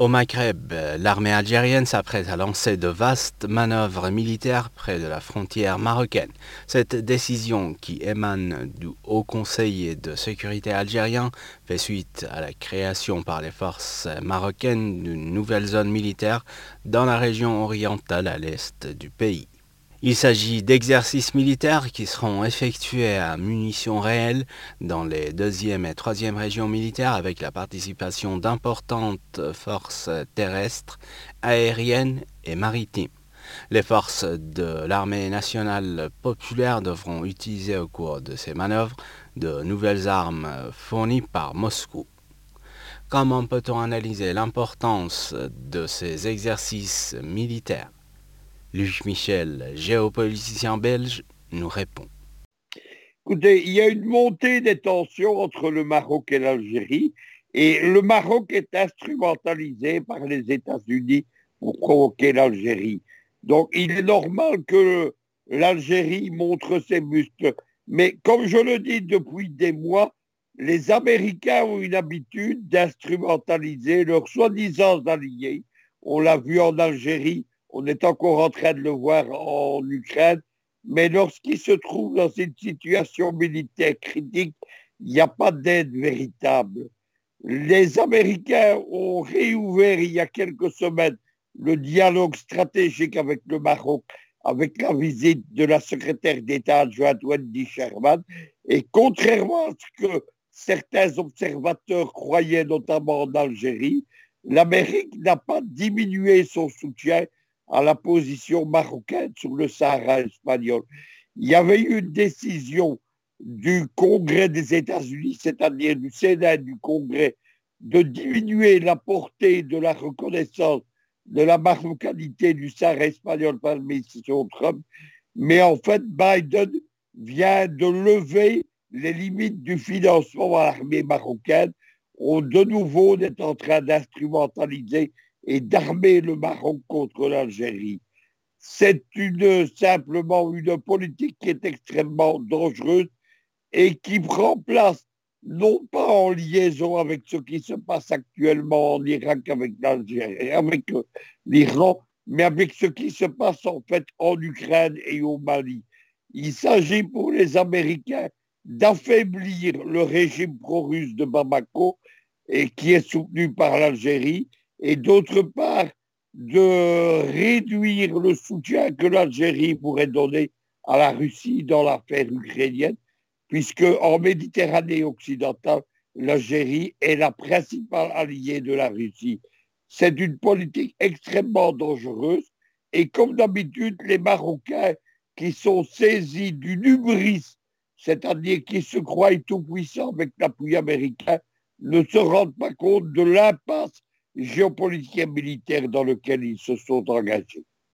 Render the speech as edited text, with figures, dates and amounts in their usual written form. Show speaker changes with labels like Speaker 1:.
Speaker 1: Au Maghreb, l'armée algérienne s'apprête à lancer de vastes manœuvres militaires près de la frontière marocaine. Cette décision, qui émane du Haut Conseil de sécurité algérien, fait suite à la création par les forces marocaines d'une nouvelle zone militaire dans la région orientale à l'est du pays. Il s'agit d'exercices militaires qui seront effectués à munitions réelles dans les deuxième et troisième régions militaires avec la participation d'importantes forces terrestres, aériennes et maritimes. Les forces de l'armée nationale populaire devront utiliser au cours de ces manœuvres de nouvelles armes fournies par Moscou. Comment peut-on analyser l'importance de ces exercices militaires? Luc Michel, géopoliticien belge, nous répond.
Speaker 2: Écoutez, il y a une montée des tensions entre le Maroc et l'Algérie, et le Maroc est instrumentalisé par les États-Unis pour provoquer l'Algérie. Donc, il est normal que l'Algérie montre ses muscles. Mais comme je le dis depuis des mois, les Américains ont une habitude d'instrumentaliser leurs soi-disant alliés. On l'a vu en Algérie, on est encore en train de le voir en Ukraine, mais lorsqu'ils se trouvent dans une situation militaire critique, il n'y a pas d'aide véritable. Les Américains ont réouvert il y a quelques semaines le dialogue stratégique avec le Maroc, avec la visite de la secrétaire d'État adjointe Wendy Sherman. Et contrairement à ce que certains observateurs croyaient, notamment en Algérie, l'Amérique n'a pas diminué son soutien à la position marocaine sur le Sahara espagnol. Il y avait eu une décision du Congrès des États-Unis, c'est-à-dire du Sénat et du Congrès, de diminuer la portée de la reconnaissance de la marocanité du Sahara espagnol par l'administration Trump. Mais en fait, Biden vient de lever les limites du financement à l'armée marocaine. De nouveau, on est en train d'instrumentaliser et d'armer le Maroc contre l'Algérie. C'est simplement une politique qui est extrêmement dangereuse et qui prend place non pas en liaison avec ce qui se passe actuellement en Irak avec l'Algérie, avec l'Iran, mais avec ce qui se passe en fait en Ukraine et au Mali. Il s'agit pour les Américains d'affaiblir le régime pro-russe de Bamako et qui est soutenu par l'Algérie, et d'autre part de réduire le soutien que l'Algérie pourrait donner à la Russie dans l'affaire ukrainienne, puisque en Méditerranée occidentale, l'Algérie est la principale alliée de la Russie. C'est une politique extrêmement dangereuse, et comme d'habitude, les Marocains qui sont saisis d'une hubris, c'est-à-dire qui se croient tout-puissants avec l'appui américain, ne se rendent pas compte de l'impasse géopolitique et militaire dans lequel ils se sont engagés.